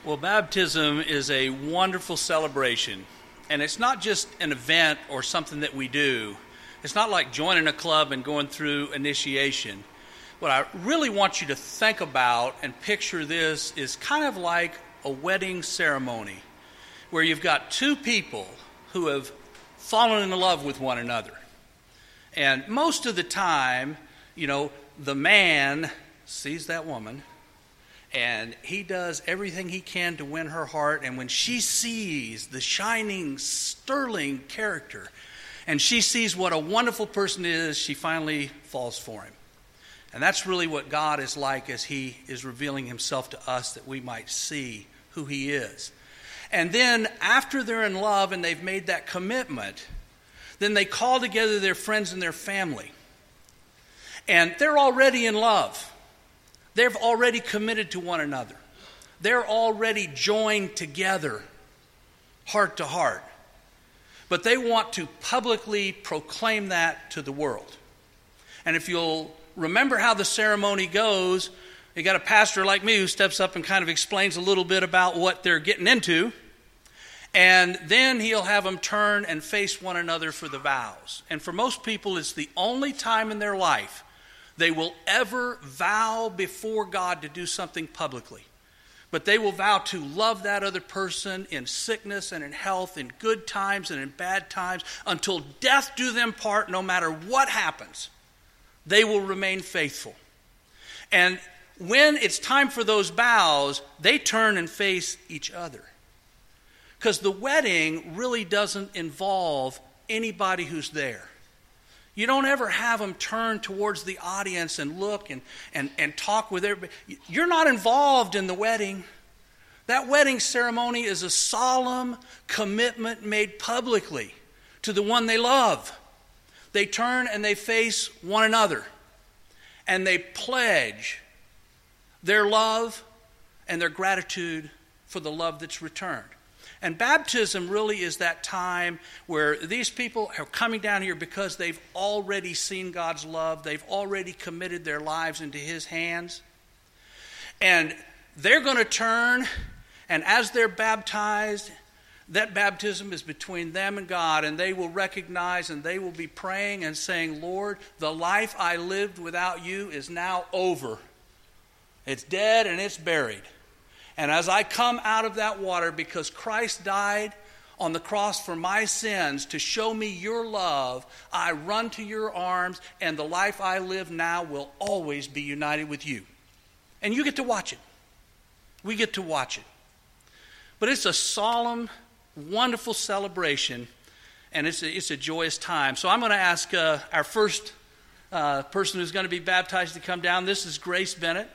Well, baptism is a wonderful celebration, and it's not just an event or something that we do. It's not like joining a club and going through initiation. What I really want you to think about and picture this is kind of like a wedding ceremony where you've got two people who have fallen in love with one another. And most of the time, the man sees that woman and he does everything he can to win her heart. And when she sees the shining, sterling character and she sees what a wonderful person is, she finally falls for him. And that's really what God is like as he is revealing himself to us, that we might see who he is. And then after they're in love and they've made that commitment, then they call together their friends and their family. And they're already in love. They've already committed to one another. They're already joined together, heart to heart. But they want to publicly proclaim that to the world. And if you'll remember how the ceremony goes, you got a pastor like me who steps up and kind of explains a little bit about what they're getting into. And then he'll have them turn and face one another for the vows. And for most people, it's the only time in their life they will ever vow before God to do something publicly. But they will vow to love that other person in sickness and in health, in good times and in bad times, until death do them part, no matter what happens. They will remain faithful. And when it's time for those vows, they turn and face each other. Because the wedding really doesn't involve anybody who's there. You don't ever have them turn towards the audience and look and talk with everybody. You're not involved in the wedding. That wedding ceremony is a solemn commitment made publicly to the one they love. They turn and they face one another. And they pledge their love and their gratitude for the love that's returned. And baptism really is that time where these people are coming down here because they've already seen God's love. They've already committed their lives into his hands. And they're going to turn, and as they're baptized, that baptism is between them and God, and they will recognize and they will be praying and saying, Lord, the life I lived without you is now over. It's dead and it's buried. And as I come out of that water, because Christ died on the cross for my sins to show me your love, I run to your arms, and the life I live now will always be united with you. And you get to watch it. We get to watch it. But it's a solemn, wonderful celebration, and it's a joyous time. So I'm going to ask our first person who's going to be baptized to come down. This is Grace Bennett.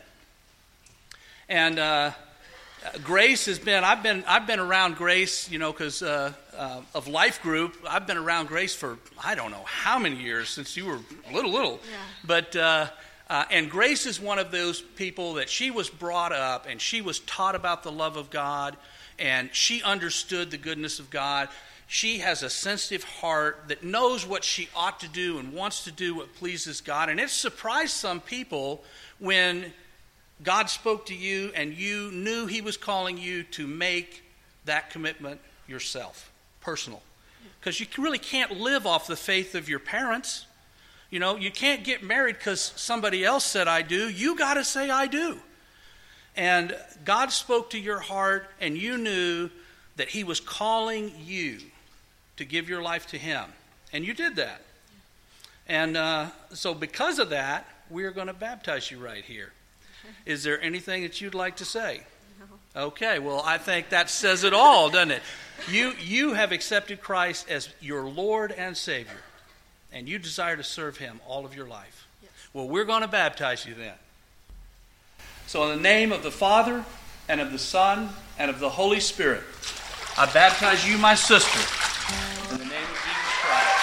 And Grace has been, I've been around Grace, because of Life Group. I've been around Grace for I don't know how many years, since you were little. Yeah. But and Grace is one of those people that she was brought up and she was taught about the love of God, and she understood the goodness of God. She has a sensitive heart that knows what she ought to do and wants to do what pleases God. And it surprised some people when God spoke to you and you knew he was calling you to make that commitment yourself, personal. Because you really can't live off the faith of your parents. You can't get married because somebody else said I do. You got to say I do. And God spoke to your heart and you knew that he was calling you to give your life to him. And you did that. And so because of that, we're going to baptize you right here. Is there anything that you'd like to say? No. Okay, well, I think that says it all, doesn't it? You have accepted Christ as your Lord and Savior, and you desire to serve him all of your life. Yes. Well, we're going to baptize you then. So in the name of the Father, and of the Son, and of the Holy Spirit, I baptize you, my sister, in the name of Jesus Christ.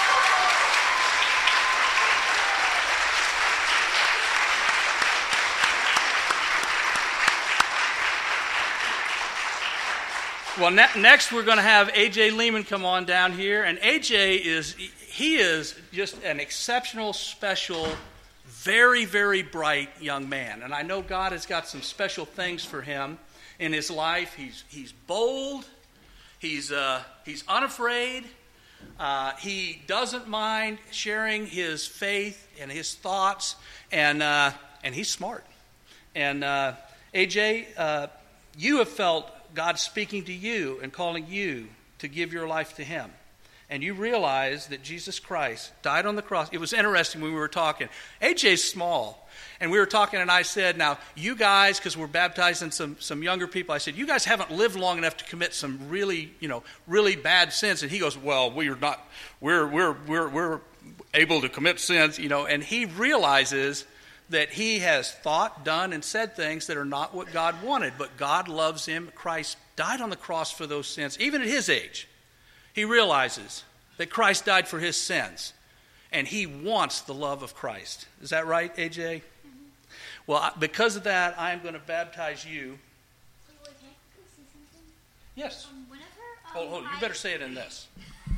Well, next we're going to have A.J. Lehman come on down here. And A.J. is just an exceptional, special, very, very bright young man. And I know God has got some special things for him. in his life. He's bold. He's unafraid. He doesn't mind sharing his faith and his thoughts, and he's smart. And AJ, you have felt God speaking to you and calling you to give your life to him. And you realize that Jesus Christ died on the cross. It was interesting when we were talking. AJ's small. And we were talking, and I said, now, you guys, because we're baptizing some younger people, I said, you guys haven't lived long enough to commit some really bad sins. And he goes, well, we're able to commit sins, and he realizes that he has thought, done, and said things that are not what God wanted. But God loves him. Christ died on the cross for those sins. Even at his age, he realizes that Christ died for his sins. And he wants the love of Christ. Is that right, AJ? Well, because of that, I'm going to baptize you. Wait, can I say something? Yes. Hold, you better say it in this.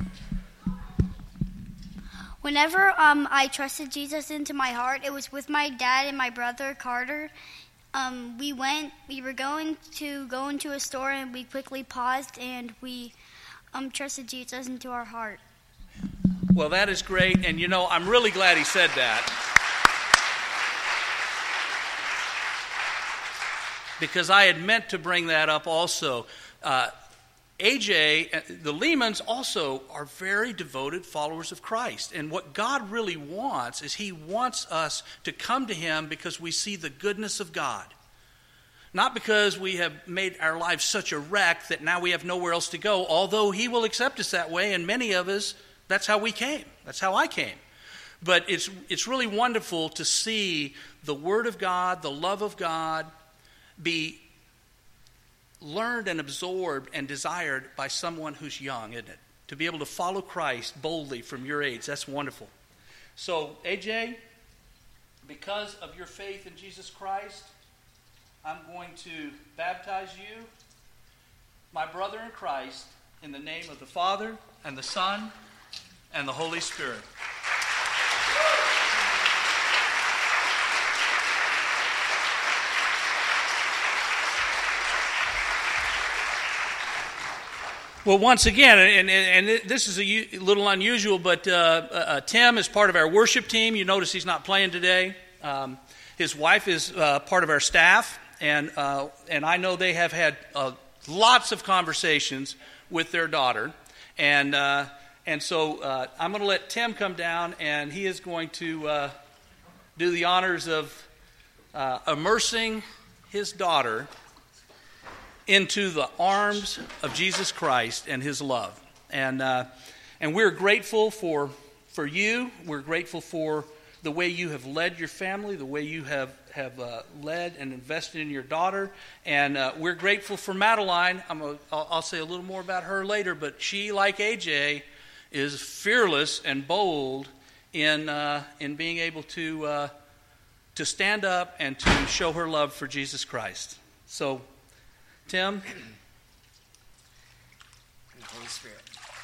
Whenever I trusted Jesus into my heart, it was with my dad and my brother Carter. We were going to go into a store, and we quickly paused, and we trusted Jesus into our heart. Well, that is great, and I'm really glad he said that. Because I had meant to bring that up also. AJ, the Lehmans also are very devoted followers of Christ. And what God really wants is he wants us to come to him because we see the goodness of God. Not because we have made our lives such a wreck that now we have nowhere else to go, although he will accept us that way, and many of us, that's how we came. That's how I came. But it's really wonderful to see the Word of God, the love of God, be learned and absorbed and desired by someone who's young, isn't it? To be able to follow Christ boldly from your age, that's wonderful. So, AJ, because of your faith in Jesus Christ, I'm going to baptize you, my brother in Christ, in the name of the Father and the Son and the Holy Spirit. Well, once again, and this is a little unusual, but Tim is part of our worship team. You notice he's not playing today. His wife is part of our staff, and I know they have had lots of conversations with their daughter. And so I'm going to let Tim come down, and he is going to do the honors of immersing his daughter into the arms of Jesus Christ and his love. And we're grateful for you. We're grateful for the way you have led your family, the way you have led and invested in your daughter. And we're grateful for Madeline. I'll say a little more about her later, but she, like AJ, is fearless and bold in being able to stand up and to show her love for Jesus Christ. So, Tim? And the Holy Spirit.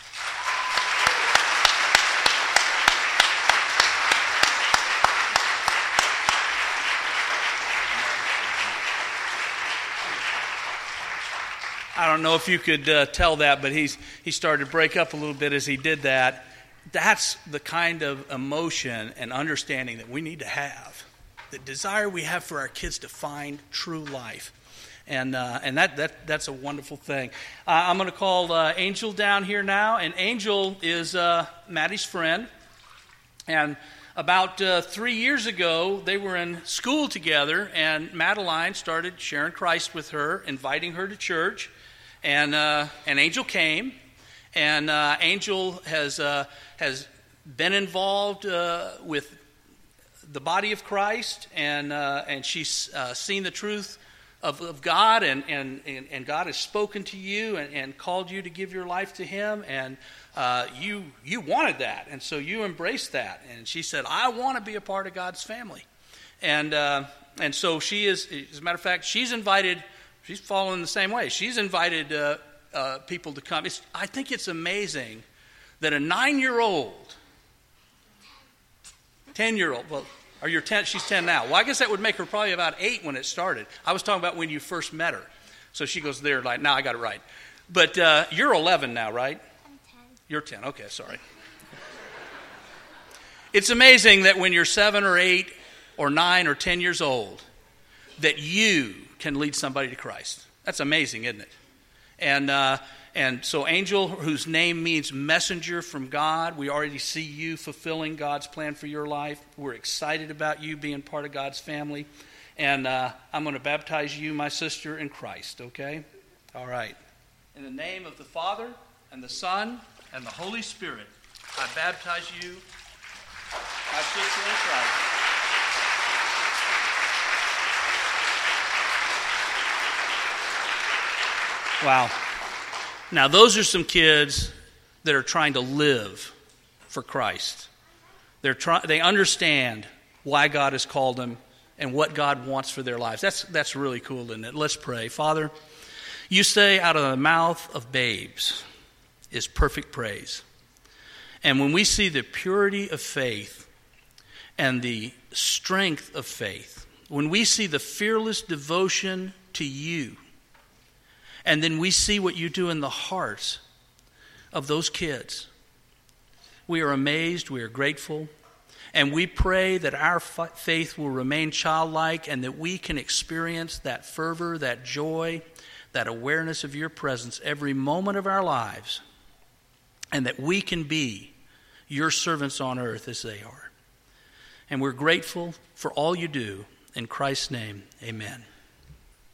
I don't know if you could tell that, but he started to break up a little bit as he did that. That's the kind of emotion and understanding that we need to have, the desire we have for our kids to find true life. And that's a wonderful thing. I'm going to call Angel down here now. And Angel is Maddie's friend. And about 3 years ago, they were in school together, and Madeline started sharing Christ with her, inviting her to church. And Angel came. And Angel has been involved with the body of Christ, and she's seen the truth of God, and God has spoken to you and called you to give your life to him, and you wanted that, and so you embraced that. And she said, I want to be a part of God's family. And so she is, as a matter of fact, she's following the same way. She's invited people to come. I think it's amazing that a 9-year-old, 10-year-old, well, or you're 10, she's 10 now. Well, I guess that would make her probably about 8 when it started. I was talking about when you first met her. So she goes there like, now I got it right. But you're 11 now, right? I'm 10. You're 10. Okay, sorry. It's amazing that when you're 7 or 8 or 9 or 10 years old, that you can lead somebody to Christ. That's amazing, isn't it? And so Angel, whose name means messenger from God, we already see you fulfilling God's plan for your life. We're excited about you being part of God's family. And I'm going to baptize you, my sister, in Christ, okay? All right. In the name of the Father, and the Son, and the Holy Spirit, I baptize you, my sister in Christ. Wow. Now, those are some kids that are trying to live for Christ. They understand why God has called them and what God wants for their lives. That's really cool, isn't it? Let's pray. Father, you say out of the mouth of babes is perfect praise. And when we see the purity of faith and the strength of faith, when we see the fearless devotion to you, and then we see what you do in the hearts of those kids, we are amazed, we are grateful, and we pray that our faith will remain childlike and that we can experience that fervor, that joy, that awareness of your presence every moment of our lives, and that we can be your servants on earth as they are. And we're grateful for all you do. In Christ's name, amen.